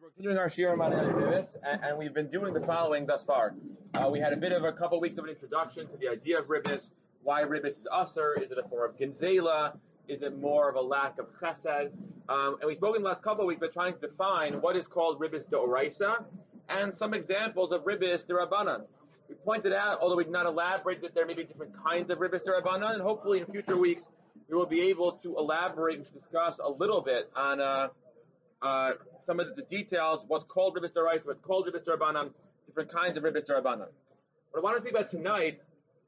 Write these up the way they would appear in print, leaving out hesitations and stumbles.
We're continuing our Shiur on Ribbis, and we've been doing the following thus far. We had a bit of a couple weeks of an introduction to the idea of Ribbis, why Ribbis is Aser, is it a form of Ginzela, is it more of a lack of Chesed, and we've spoken the last couple of weeks by trying to define what is called Ribbis D'Oraisa, and some examples of Ribbis D'Rabbanan. We pointed out, although we did not elaborate, that there may be different kinds of Ribbis D'Rabbanan, and hopefully in future weeks we will be able to elaborate and to discuss a little bit on some of the details, what's called Ribbis D'Oraisa, what's called Ribbis D'Rabbanan, different kinds of Ribbis D'Rabbanan. What I want to speak about tonight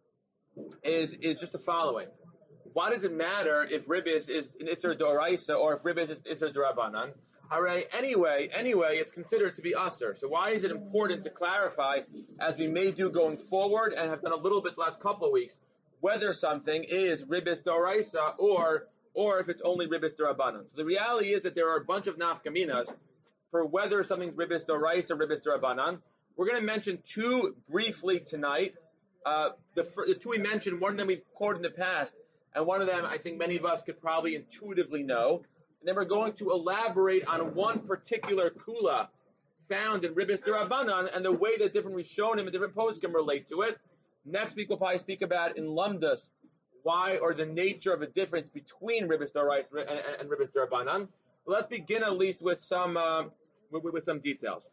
is just the following. Why does it matter if Ribbis is an Isser D'Oraisa or if Ribbis is Isser D'Rabbanan? Alright, anyway, it's considered to be Aser. So why is it important to clarify, as we may do going forward and have done a little bit the last couple of weeks, whether something is Ribbis D'Oraisa or if it's only Ribbis D'Rabbanan. So the reality is that there are a bunch of nafkaminas for whether something's Ribbis D'Oraisa or Ribbis D'Rabbanan. We're going to mention two briefly tonight. The two we mentioned, one of them we've quoted in the past, and one of them I think many of us could probably intuitively know. And then we're going to elaborate on one particular kula found in Ribbis D'Rabbanan and the way that different Rishonim and different poskim relate to it. Next week we'll probably speak about in Lamdas why or the nature of a difference between Ribbis D'Oraisa and Ribbis D'Rabbanan. Let's begin at least with some details.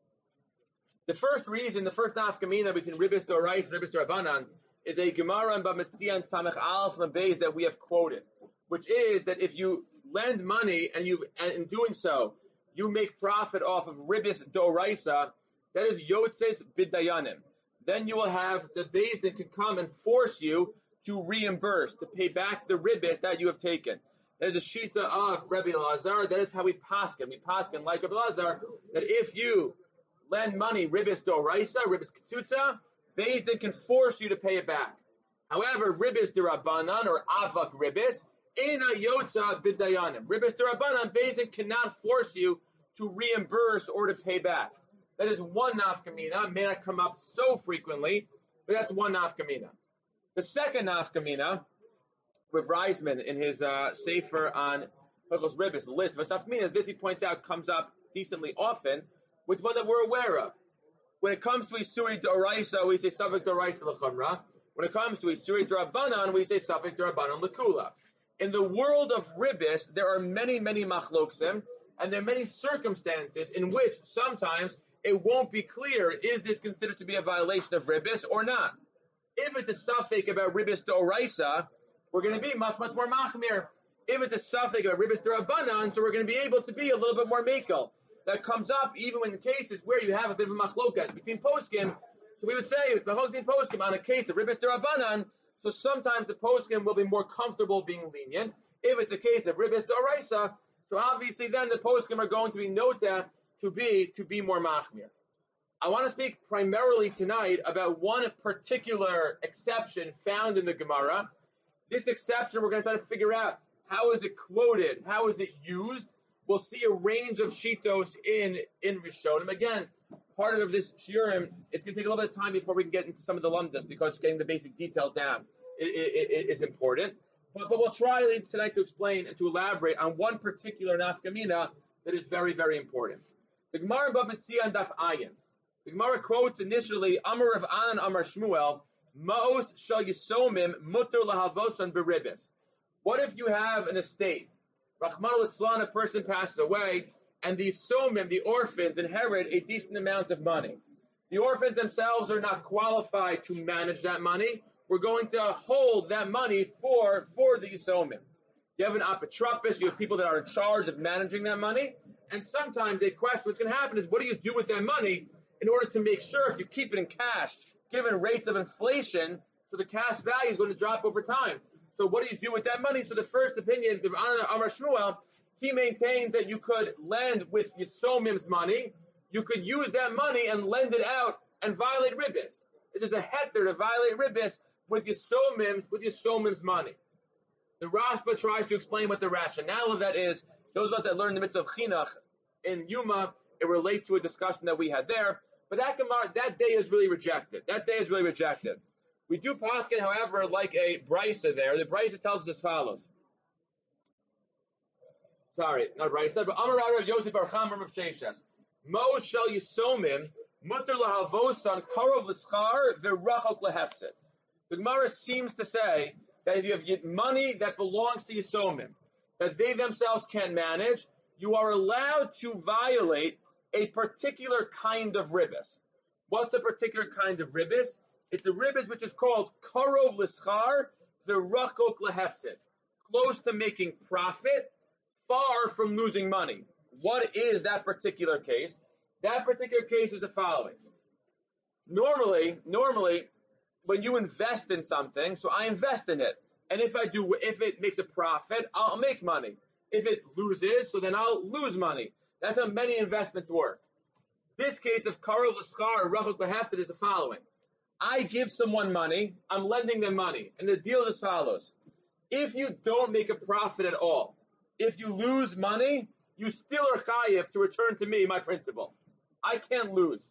The first reason, the first nafkamina between Ribbis D'Oraisa and Ribbis D'Rabbanan is a Gemara in Bamitzia and Samech Aleph and Beis that we have quoted, which is that if you lend money and in doing so you make profit off of Ribbis D'Oraisa, that is Yotzes B'Dayanim. Then you will have the Beis that can come and force you to reimburse, to pay back the ribbis that you have taken. That is a shita of Rabbi Elazar. That is how we paskin. We paskin like Rabbi Elazar, that if you lend money, ribbis D'Oraisa, ribbis Ktsutza, Beis Din can force you to pay it back. However, ribbis D'Rabbanan or avak ribbis, ena yotza b'dayanim. Ribbis D'Rabbanan, Beis Din cannot force you to reimburse or to pay back. That is one nafkamina. May not come up so frequently, but that's one nafkamina. The second nafkamina, with Reisman in his sefer on Hilchos Ribbis, the list of nafkaminas, this he points out comes up decently often, with one that we're aware of. When it comes to Isuri D'Oraisa, we say Safek D'Oraisa L'Chumra. When it comes to Isuri D'Rabbanan, we say Safek D'Rabbanan L'Kula. In the world of Ribbis, there are many machloksim, and there are many circumstances in which sometimes it won't be clear, is this considered to be a violation of Ribbis or not? If it's a suffix about Ribbis D'Oraisa, we're going to be much more machmir. If it's a suffix about Ribbis D'Rabbanan, so we're going to be able to be a little bit more mekel. That comes up even in cases where you have a bit of a machlokas between poskim. So we would say if it's machlokas poskim on a case of Ribbis D'Rabbanan, so sometimes the poskim will be more comfortable being lenient. If it's a case of Ribbis D'Oraisa, so obviously then the poskim are going to be nota to be more machmir. I want to speak primarily tonight about one particular exception found in the Gemara. This exception we're going to try to figure out how is it quoted, how is it used. We'll see a range of shitos in Rishonim. Again, part of this shiurim, it's going to take a little bit of time before we can get into some of the lumdas because getting the basic details down is important. But we'll try tonight to explain and to elaborate on one particular nafkamina that is very, very important. The Gemara in Bava Metzia and Daf Ayin. The Gemara quotes initially, Amar Rav Anan Amar Shmuel, Ma'os shal yisomim mutter lahavosan beribbis. What if you have an estate? Rachmana litzlan, a person passes away, and the yisomim, the orphans, inherit a decent amount of money. The orphans themselves are not qualified to manage that money. We're going to hold that money for the yisomim. You have an apotropos, you have people that are in charge of managing that money, and sometimes a question what's going to happen is what do you do with that money in order to make sure if you keep it in cash, given rates of inflation, so the cash value is going to drop over time. So what do you do with that money? So the first opinion, Amar Shmuel, he maintains that you could lend with Yisomim's money, you could use that money and lend it out and violate Ribbis. There's a heter to violate Ribbis with Yisomim's money. The Rashba tries to explain what the rationale of that is. Those of us that learn the mitzvah of chinuch in Yuma, it relates to a discussion that we had there. But that day is really rejected. We do paskin, however, like a brisa there. The brisa tells us as follows. Sorry, not brisa, but Amar Rav Yosef Bar Chama Rav Sheshes. Mo shel yisomim mutter lahavosan karov l'schar v'rachok lehefset. The Gemara seems to say that if you have money that belongs to yisomim, that they themselves can manage, you are allowed to violate a particular kind of ribbis. What's a particular kind of ribbis? It's a ribbis which is called karov l'schar v'rachok lehefset, close to making profit, far from losing money. What is that particular case? That particular case is the following. Normally, when you invest in something, so I invest in it, and if it makes a profit, I'll make money. If it loses, so then I'll lose money. That's how many investments work. This case of karov l'schar or rachok lehefset is the following. I give someone money, I'm lending them money, and the deal is as follows. If you don't make a profit at all, if you lose money, you still are chayiv to return to me my principal. I can't lose.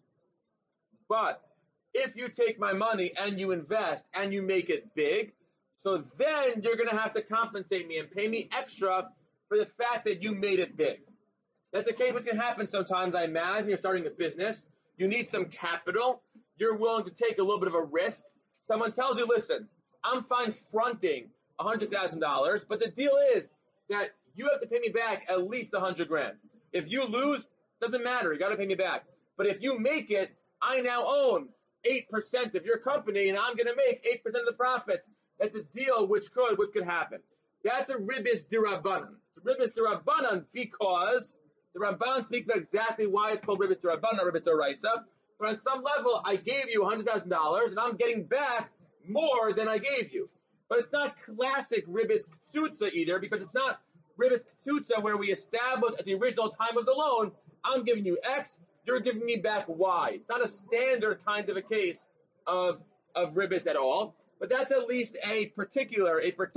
But if you take my money and you invest and you make it big, so then you're going to have to compensate me and pay me extra for the fact that you made it big. That's a case which can happen sometimes, I imagine. You're starting a business. You need some capital. You're willing to take a little bit of a risk. Someone tells you, listen, I'm fine fronting $100,000, but the deal is that you have to pay me back at least $100,000. If you lose, doesn't matter. You got to pay me back. But if you make it, I now own 8% of your company, and I'm going to make 8% of the profits. That's a deal which could happen. That's a ribbis d'Rabbanan. It's a ribbis d'Rabbanan because the Ramban speaks about exactly why it's called ribbis d'Rabbanan, not ribbis d'Oraisa. But on some level, I gave you $100,000, and I'm getting back more than I gave you. But it's not classic ribbis ktsutza either, because it's not ribbis ktsutza where we establish at the original time of the loan, I'm giving you X, you're giving me back Y. It's not a standard kind of a case of ribbis at all, but that's at least a particular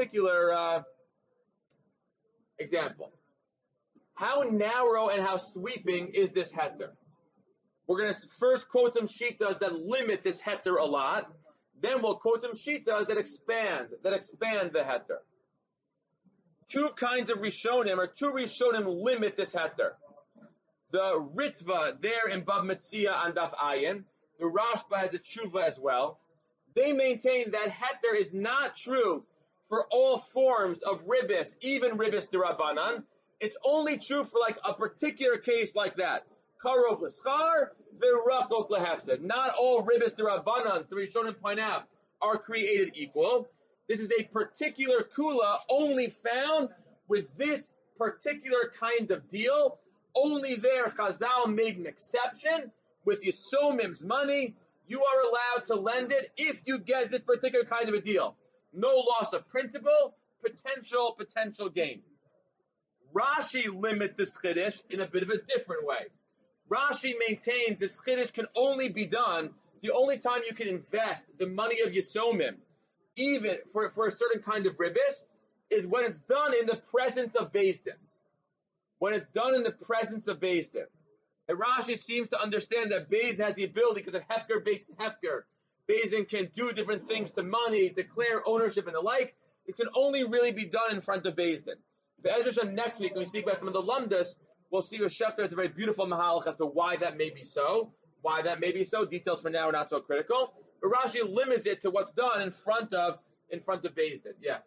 example. How narrow and how sweeping is this heter? We're going to first quote some shitas that limit this heter a lot. Then we'll quote some shitas that expand the heter. Two kinds of rishonim, or two rishonim limit this heter. The Ritva there in Bab Metzia on Daf Ayin, the Rashba has a tshuva as well. They maintain that heter is not true for all forms of ribbis, even ribbis d'Rabbanan. It's only true for like a particular case like that. Karov l'schar, v'rachok lehefset. Not all ribbis d'Rabbanan, the Rishonim point out, are created equal. This is a particular kula only found with this particular kind of deal. Only there, Chazal made an exception. With Yisomim's money, you are allowed to lend it if you get this particular kind of a deal. No loss of principal, potential gain. Rashi limits this chiddush in a bit of a different way. Rashi maintains this chiddush can only be done, the only time you can invest the money of Yisomim, even for a certain kind of ribbis, is when it's done in the presence of Beis Din. When it's done in the presence of Beis Din. And Rashi seems to understand that Beis Din has the ability, because of Hefker, Beis Din can do different things to money, declare ownership and the like. This can only really be done in front of Beis Din. But next week, when we speak about some of the lumdas, we'll see with Shechter is a very beautiful mahalach as to why that may be so. Details for now are not so critical. But Rashi limits it to what's done in front of Beis Din. Yeah.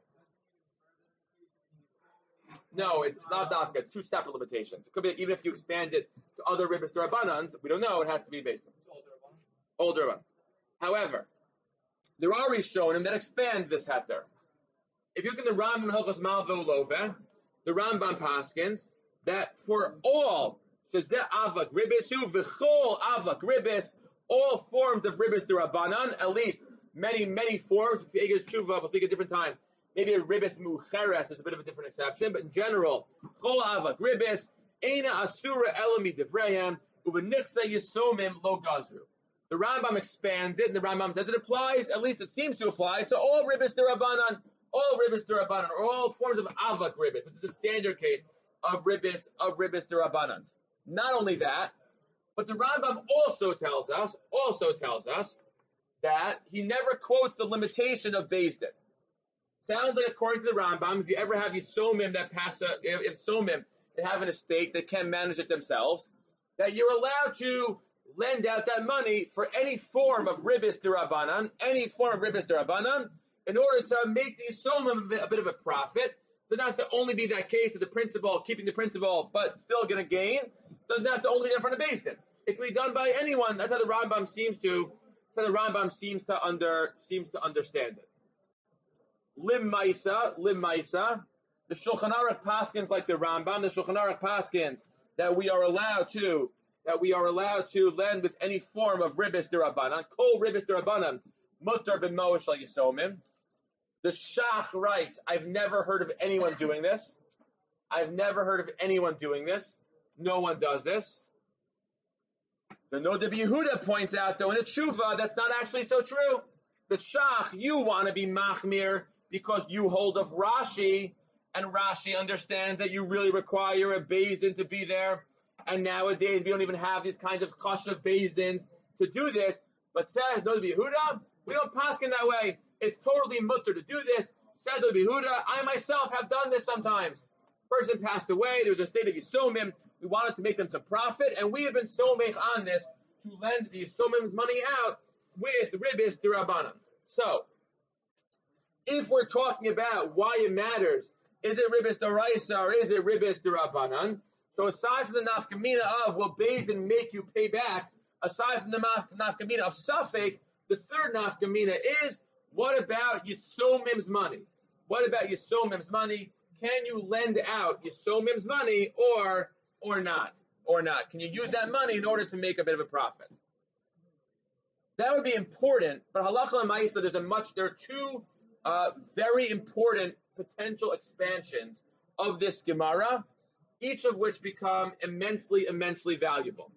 No, it's not dafka. Two separate limitations. It could be even if you expand it to other ribbis d'Rabbanans, we don't know. It has to be based on older one. However, there are Rishonim that expand this heter. If you look at the Rambam Hilchos Malvo Love, the Rambam paskins that for all shezeh avak ribbis hu v'chol avak ribbis, all forms of ribbis d'Rabbanan, at least many forms. Vegas tshuva, we'll speak a different time. Maybe a ribbis mucheres is a bit of a different exception, but in general, chol avak ribbis, eina asura elami devrehem, uvenichse yisomim lo gazru. The Rambam expands it, and the Rambam says it applies, at least it seems to apply, to all ribbis d'Rabbanan, or all forms of avak ribbis, which is the standard case of ribbis d'Rabbanan. Not only that, but the Rambam also tells us that he never quotes the limitation of Beis Din. Sounds like according to the Rambam, if you ever have Yisomim that pass, if Somim that have an estate that can manage it themselves, that you're allowed to lend out that money for any form of ribis derabanan, in order to make the Yisomim a bit of a profit. Doesn't have to only be that case of the principal keeping the principal, but still going to gain. Doesn't have to only be in front of Beis Din. It can be done by anyone. That's how the Rambam seems to understand it. Lim Maisa. The Shulchan Aruch paskins like the Rambam. The Shulchan Aruch paskins that we are allowed to lend with any form of ribis derabanan. Kol ribis derabanan mutar b'moed shel yisomim. The Shach writes, I've never heard of anyone doing this. No one does this. The Nodeb Yehuda points out, though, in a tshuva, that's not actually so true. The Shach, you want to be machmir because you hold of Rashi, and Rashi understands that you really require a Beis Din to be there. And nowadays, we don't even have these kinds of chashuv Beis Dins to do this. But says Nodeb Yehuda, we don't paskin that way. It's totally mutter to do this. Says Nodeb Yehuda, I myself have done this sometimes. Person passed away, there was a state of Yisomim, we wanted to make them some profit, and we have been somech on this to lend the Yisomim's money out with ribis derabanan. So, if we're talking about why it matters, is it ribis deraisa or is it ribis derabanan? So aside from the nafkamina of will Beis Din make you pay back, aside from the nafkamina of Safek, the third nafkamina is, what about Yisomim's money? Can you lend out Yisomim's money or not? Can you use that money in order to make a bit of a profit? That would be important, but halacha l'maisa, there are two very important potential expansions of this Gemara, each of which become immensely valuable.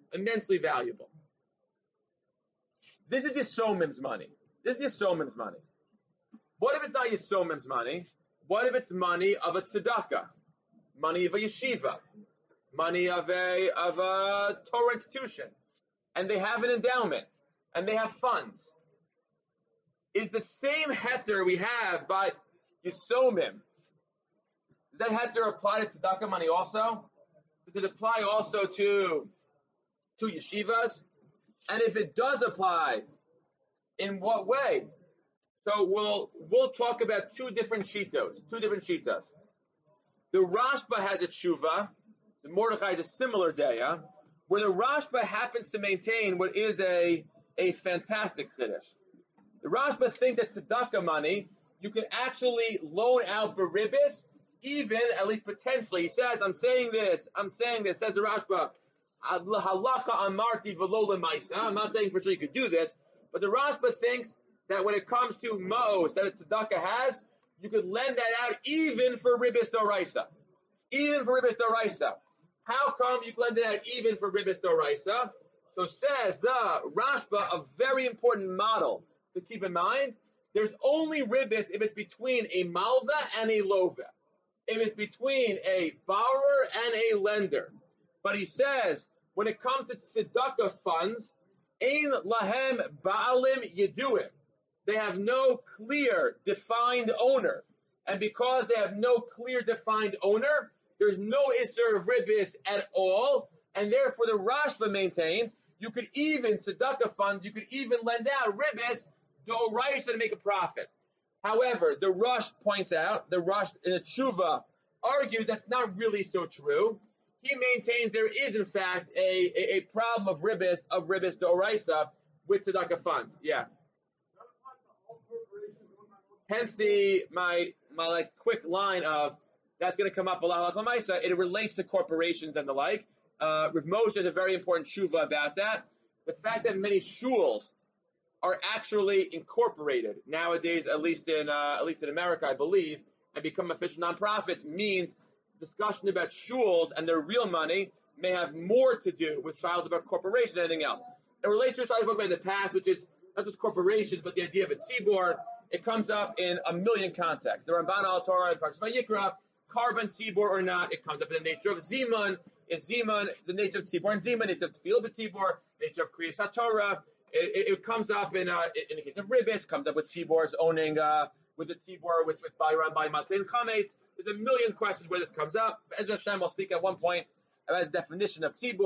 This is Yisomim's money. What if it's not Yisomim's money? What if it's money of a tzedakah, money of a yeshiva, money of a Torah institution, and they have an endowment, and they have funds? Is the same heter we have by Yisomim, does that heter apply to tzedakah money also? Does it apply also to yeshivas? And if it does apply, in what way? So we'll talk about two different shitas. The Rashba has a tshuva. The Mordechai is a similar daya, where the Rashba happens to maintain what is a fantastic chiddush. The Rashba thinks that tzedakah money you can actually loan out for ribis, even at least potentially. He says, I'm saying this. Says the Rashba, halacha amarti v'lo l'maisa. I'm not saying for sure you could do this, but the Rashba thinks that when it comes to ma'os that a tzedakah has, you could lend that out even for ribis doraisa. How come you can lend it out even for ribis doraisa? So says the Rashba, a very important model to keep in mind. There's only ribis if it's between a malva and a lova. If it's between a borrower and a lender. But he says, when it comes to tzedakah funds, ein lahem ba'alim yeduim. They have no clear, defined owner. And because they have no clear, defined owner, there's no isser of ribis at all. And therefore, the Rashba maintains, you could even, tzedakah funds, you could even lend out ribis, doraisa, to make a profit. However, the Rush points out, the Rush in a tshuva argues that's not really so true. He maintains there is, in fact, a problem of ribis doraisa with tzedakah funds. Yeah. Hence my like quick line of that's going to come up a lot. It relates to corporations and the like. Rav Moshe has a very important tshuva about that. The fact that many shuls are actually incorporated nowadays, at least in America, I believe, and become official nonprofits means discussion about shuls and their real money may have more to do with trials about corporation than anything else. It relates to a trial I spoke about in the past, which is not just corporations, but the idea of a tzibor. It comes up in a million contexts. The Ramban al Torah and Parshas Vayikra, carbon tzibor or not, it comes up in the nature of zimun. Is zimun the nature of tzibor and zimun? Nature of tefillah b'tzibor, nature of kriyas haTorah. It comes up in the case of ribis, comes up with tzibors owning with the tzibor with bayram by matin chametz. There's a million questions where this comes up. Ezra Hashem will speak at one point about the definition of tzibor.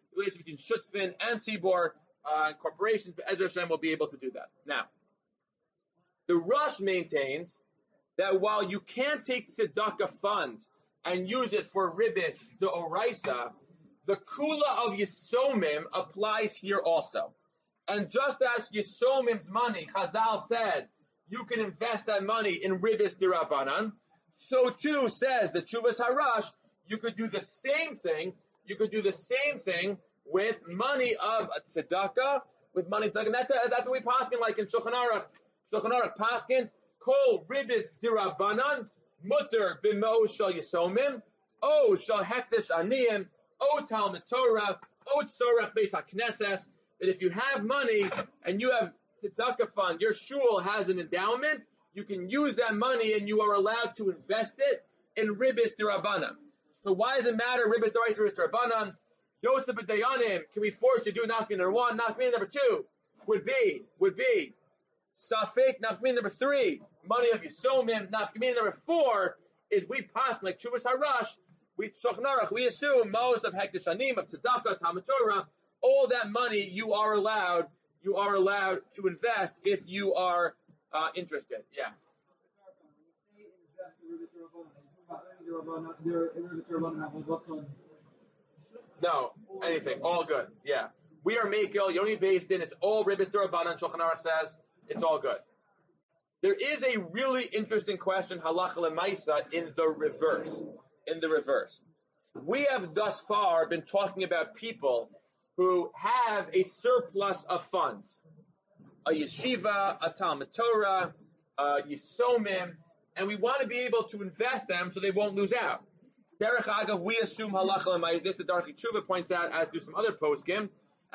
the relation between Shutzfin and Tzibor corporations, but Ezra Hashem will be able to do that. Now, the Rush maintains that while you can't take tzedakah funds and use it for ribis the oraisa, the kula of Yisomim applies here also. And just as Yisomim's money, Chazal said, you can invest that money in ribis dirabanan, so too says the Chuvas Harash, you could do the same thing. You could do the same thing with money of tzedakah, with money tzedakah. And that's what we paskin like in Shulchan Aruch. Shulchan Aruch paskins, kol ribis dirabanan, mutter b'mo shal Yisomim, o shal hektish aniyim, o Talmud Torah, o tzorech beis hakneses, that if you have money and you have tzedakah fund, your shul has an endowment, you can use that money and you are allowed to invest it in ribis dirabanan. So why does it matter ribis d'oraisa, ribis dirabanan? Yotze b'dayanim, can we force you to do nafmin number one? Nafmin number two would be safek. Nafmin number three, money of Yisomim. Nafmin number four is we pass like Chuvas Harash. We Shulchan Aruch, we assume most of hektish anim, of tzedakah, Talmud Torah, all that money you are allowed to invest if you are interested. Yeah. No, anything, all good. Yeah, we are Mekel. You only based in. It's all ribis derabanan. Shulchan Aruch says it's all good. There is a really interesting question, halacha lemaisa, in the reverse. We have thus far been talking about people who have a surplus of funds, a yeshiva, a Talmud Torah, Yisomim, and we want to be able to invest them so they won't lose out. Derech Agav, we assume halacha l'mayis. This the Darchei Tshuva points out, as do some other poskim,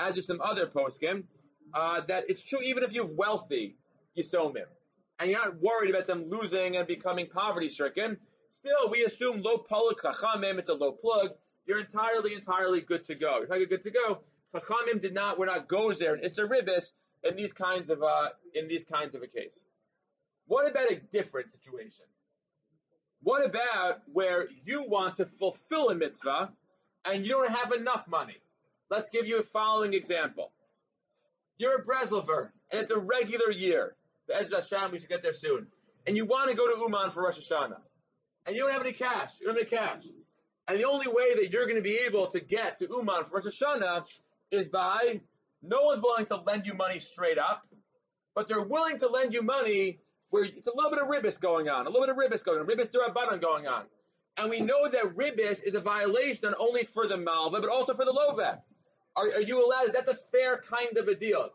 that it's true even if you have wealthy Yisomim, and you're not worried about them losing and becoming poverty-stricken. Still, we assume lo paluk chachamim. It's a low plug. You're entirely good to go. You're good to go. Chachamim were not gozer and Isser Ribis in these kinds of a case. What about a different situation? What about where you want to fulfill a mitzvah and you don't have enough money? Let's give you a following example. You're a Breslover and it's a regular year. The Ezra Hashem, we should get there soon. And you want to go to Uman for Rosh Hashanah. And you don't have any cash. And the only way that you're going to be able to get to Uman for Rosh Hashanah is by, no one's willing to lend you money straight up, but they're willing to lend you money where it's a little bit of ribis going on, ribis derabanan going on. And we know that ribis is a violation not only for the malva, but also for the lova. Are you allowed, is that the fair kind of a deal?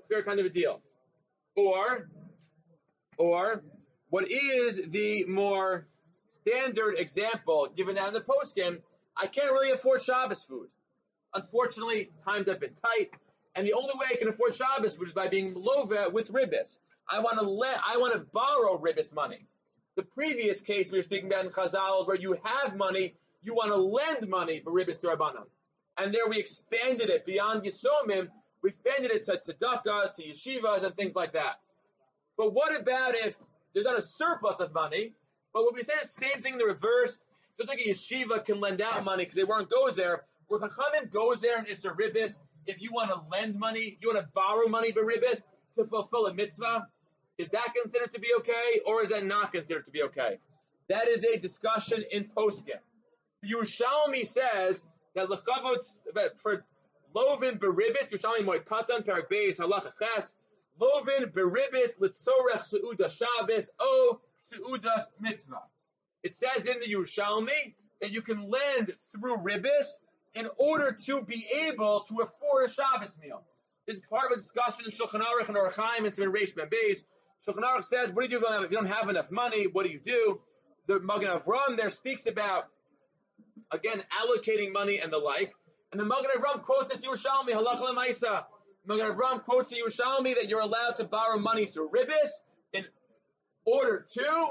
Or what is the more standard example given out in the postgame? I can't really afford Shabbos food. Unfortunately, times have been tight, and the only way I can afford Shabbos food is by being lova with ribis. I want to borrow ribis money. The previous case we were speaking about in Chazal is where you have money, you want to lend money for ribis derabanan. And there we expanded it beyond Yisomim, we expanded it to tzedakahs, to yeshivas, and things like that. But what about if there's not a surplus of money, but when we say the same thing in the reverse, just like a yeshiva can lend out money because they weren't gozer, where Chachamim goes there and Isser Ribis, if you want to lend money, you want to borrow money for ribis to fulfill a mitzvah, is that considered to be okay, or is that not considered to be okay? That is a discussion in poskim. Yerushalmi says that for lovin beribis, Yerushalmi moed katan perak beis halacha ches, lovin beribis litzorech seudas Shabbos o seudas mitzvah. It says in the Yerushalmi that you can lend through ribis in order to be able to afford a Shabbos meal. This is part of a discussion in Shulchan Aruch and Orach Chaim. It's in Reish Ben Beis. Shulchan Aruch says, what do you do if you don't have enough money? What do you do? The Magen Avram there speaks about, again, allocating money and the like. And the Magen Avram quotes this Yerushalmi, halacha l'maisa. Magen Avram quotes the Yerushalmi that you're allowed to borrow money through ribis in order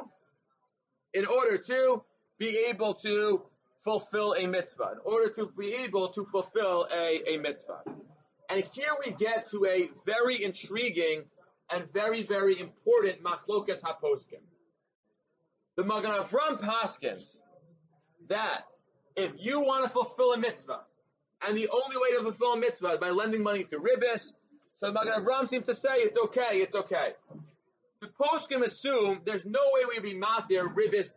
to be able to fulfill a mitzvah, a mitzvah. And here we get to a very intriguing and very, very important machlokas haposkim. The Magen Avram paskins that if you want to fulfill a mitzvah, And the only way to fulfill a mitzvah is by lending money through ribbis. So the Magen Avraham seems to say it's okay. The poskim assume there's no way we'd be matir ribbis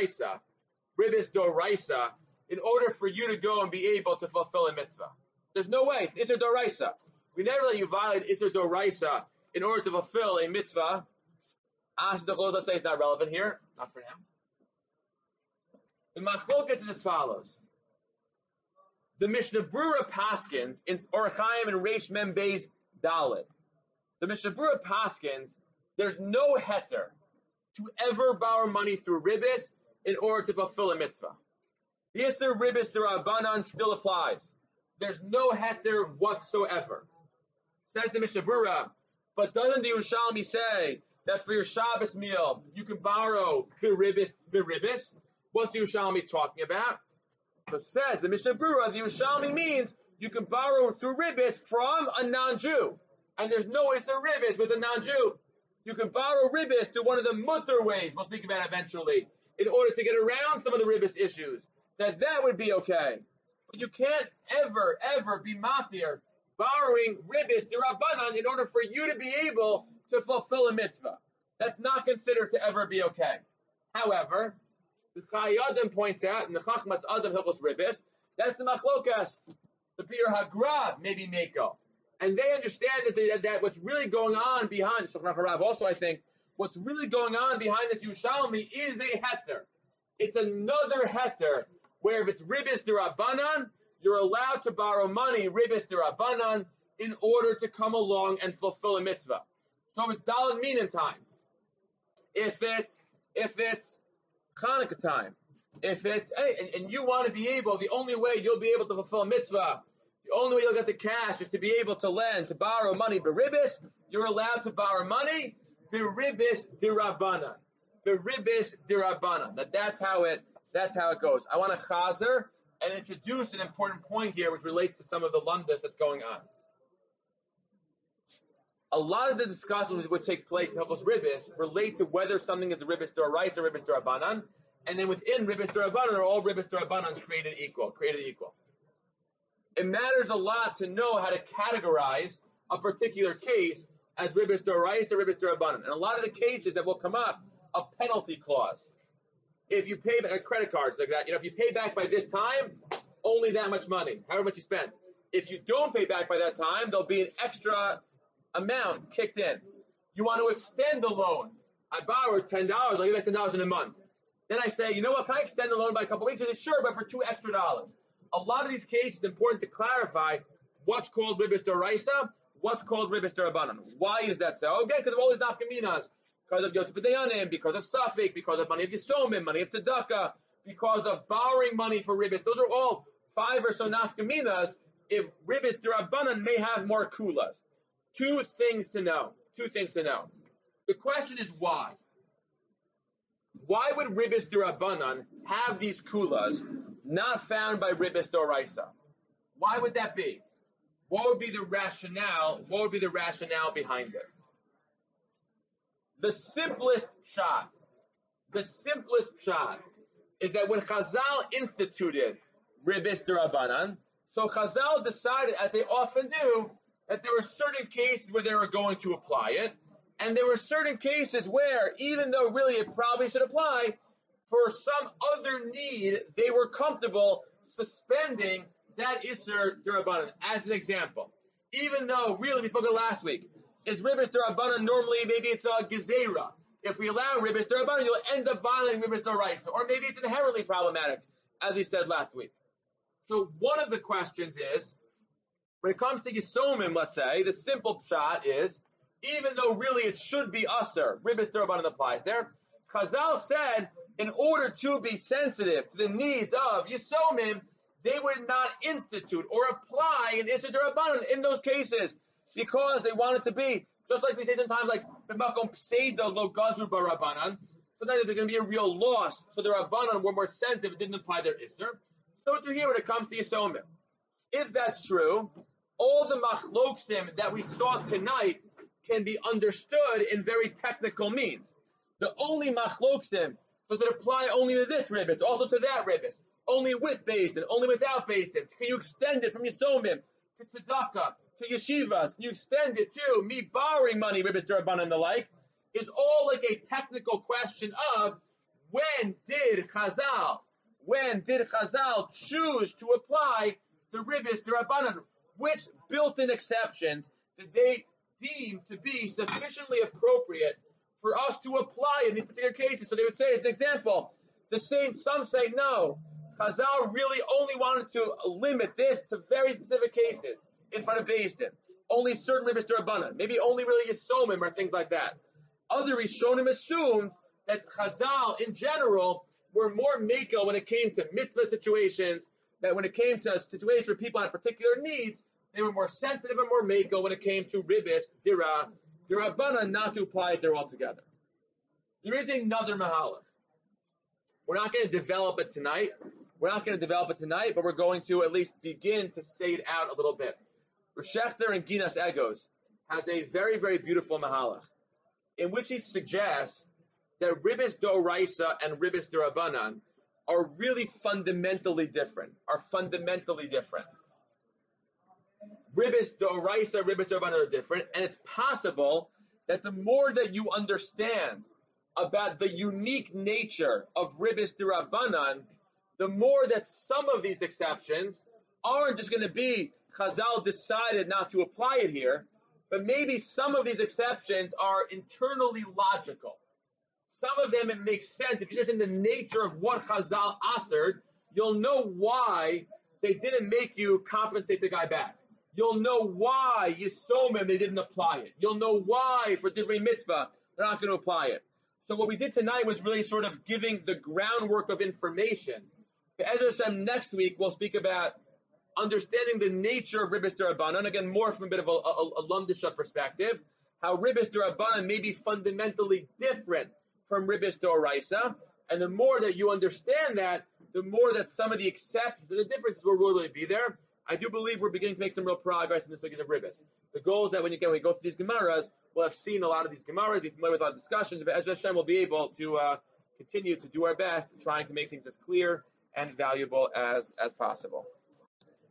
doraisa, in order for you to go and be able to fulfill a mitzvah. There's no way. It's Isser doraisa. We never let you violate Isser doraisa in order to fulfill a mitzvah. Let's say it's not relevant here. Not for now. The machloket is as follows. The Mishnah Brura Paskins in Orach Chaim and Reish Mem Beis Dalet. The Mishnah Brura Paskins, there's no heter to ever borrow money through ribbis in order to fulfill a mitzvah. The Isser ribbis d'Rabbanan still applies. There's no heter whatsoever. Says the Mishnah Brura, but doesn't the Yerushalmi say that for your Shabbos meal you can borrow b'ribbis? What's the Yerushalmi talking about? So says the Mishnah Brura, the Yerushalmi means you can borrow through ribbis from a non-Jew. And there's no Isser ribbis with a non-Jew. You can borrow ribbis through one of the mutter ways we'll speak about eventually, in order to get around some of the ribbis issues. That would be okay. But you can't ever be matir borrowing ribbis d'Rabbanan in order for you to be able to fulfill a mitzvah. That's not considered to ever be okay. However, the Chai Adam points out in the Chachmas Adam Hilchos Ribbis, that's the machlokas. The Bir Hagra maybe Mako. And they understand that what's really going on behind, Shulchan Harav also I think, what's really going on behind this Yerushalmi is a heter. It's another heter, where if it's Ribbis d'Rabbanan, you're allowed to borrow money, Ribbis d'Rabbanan, in order to come along and fulfill a mitzvah. So if it's Dalet Minim time, if it's Chanukah time, if it's, and you want to be able, the only way you'll be able to fulfill a mitzvah, the only way you'll get the cash is to be able to lend, to borrow money b'ribbis, you're allowed to borrow money b'ribbis d'Rabbanan. B'ribbis d'Rabbanan. That's how it goes. I want to chazer and introduce an important point here which relates to some of the lumdas that's going on. A lot of the discussions which take place in Hilchos Ribbis relate to whether something is a Ribbis d'Oraisa or Ribbis d'Rabbanan, and then within Ribbis d'Rabbanan are all Ribbis d'Rabbanans created equal. It matters a lot to know how to categorize a particular case as Ribbis d'Oraisa or Ribbis d'Rabbanan. And a lot of the cases that will come up, a penalty clause. If you pay back credit cards like that, if you pay back by this time, only that much money, however much you spend. If you don't pay back by that time, there'll be an extra amount kicked in. You want to extend the loan. I borrowed $10, I'll give back $10 in a month. Then I say, you know what, can I extend the loan by a couple of weeks? He says, sure, but for $2 extra. A lot of these cases, it's important to clarify what's called Ribbis d'Oraisa, what's called Ribbis d'Rabbanan. Why is that so? Again, because of all these nafkaminas, because of Yotze B'Dayanim, because of Safik, because of money of Yisomim, money of Tzedakah, because of borrowing money for Ribbis. Those are all 5 or so nafkaminas. If Ribbis d'Rabbanan may have more kulas. Two things to know. The question is why? Why would Ribbis d'Rabbanan have these kulas not found by Ribbis d'Oraisa? Why would that be? What would be the rationale? What would be the rationale behind it? The simplest pshat is that when Chazal instituted Ribbis d'Rabbanan, so Chazal decided, as they often do, that there were certain cases where they were going to apply it, and there were certain cases where, even though really it probably should apply, for some other need, they were comfortable suspending that Isser d'Rabbanan. As an example, even though, really, we spoke of last week, is Ribbis d'Rabbanan normally, maybe it's a Gezerah. If we allow Ribbis d'Rabbanan, you'll end up violating Ribbis d'Oraisa. Or maybe it's inherently problematic, as we said last week. So one of the questions is, when it comes to Yisomim, let's say, the simple pshat is, even though really it should be Aser, Ribbis d'Rabbanan applies there, Chazal said, in order to be sensitive to the needs of Yisomim, they would not institute or apply an Isser d'Rabbanan in those cases, because they want it to be, just like we say sometimes, like, B'makom Pseida lo gazru b'Rabbanan, sometimes there's going to be a real loss, so the Rabbanan were more sensitive, didn't apply their Isser. So to here when it comes to Yisomim. If that's true, all the machloksim that we saw tonight can be understood in very technical means. The only machloksim, does it apply only to this ribbis, also to that ribbis? only with basin, only without basin? Can you extend it from Yisomim to tzedakah, to yeshivas? Can you extend it to me borrowing money, Ribbis Derabanan and the like? Is all like a technical question of when did Chazal choose to apply the Ribbis Derabanan? Which built-in exceptions did they deem to be sufficiently appropriate for us to apply in these particular cases? So they would say, as an example, some say no. Chazal really only wanted to limit this to very specific cases in front of Beis Din. Only certain Ribbis Derabanan, maybe only really Yisomim or things like that. Other Rishonim assumed that Chazal in general were more mekel when it came to mitzvah situations, that when it came to situations where people had particular needs, they were more sensitive and more mekel when it came to Ribbis Derabanan, not to apply it there altogether. There is another mahalach. We're not going to develop it tonight. But we're going to at least begin to say it out a little bit. Rosh Shechter in Ginas Egos has a very, very beautiful mahalach in which he suggests that Ribbis D'Oraisa and Ribbis Derabanan are really fundamentally different. Ribbis D'Oraisa, Ribbis Derabanan are different, and it's possible that the more that you understand about the unique nature of Ribbis Derabanan, the more that some of these exceptions aren't just going to be Chazal decided not to apply it here, but maybe some of these exceptions are internally logical. Some of them, it makes sense. If you're just in the nature of what Chazal assered, you'll know why they didn't make you compensate the guy back. You'll know why Yisomim, they didn't apply it. You'll know why for Divrei Mitzvah, they're not going to apply it. So what we did tonight was really sort of giving the groundwork of information. As Hashem, next week, we'll speak about understanding the nature of Ribbis Derabanan, again, more from a bit of a Lumdisha perspective, how Ribbis Derabanan may be fundamentally different from Ribbis D'Oraisa, and the more that you understand that, the more that some of the exceptions, the differences will really be there. I do believe we're beginning to make some real progress in this look at the Ribbis. The goal is that when we go through these Gemaras, we'll have seen a lot of these Gemaras, be familiar with a lot of discussions, but as Hashem will be able to continue to do our best, trying to make things as clear and valuable as possible.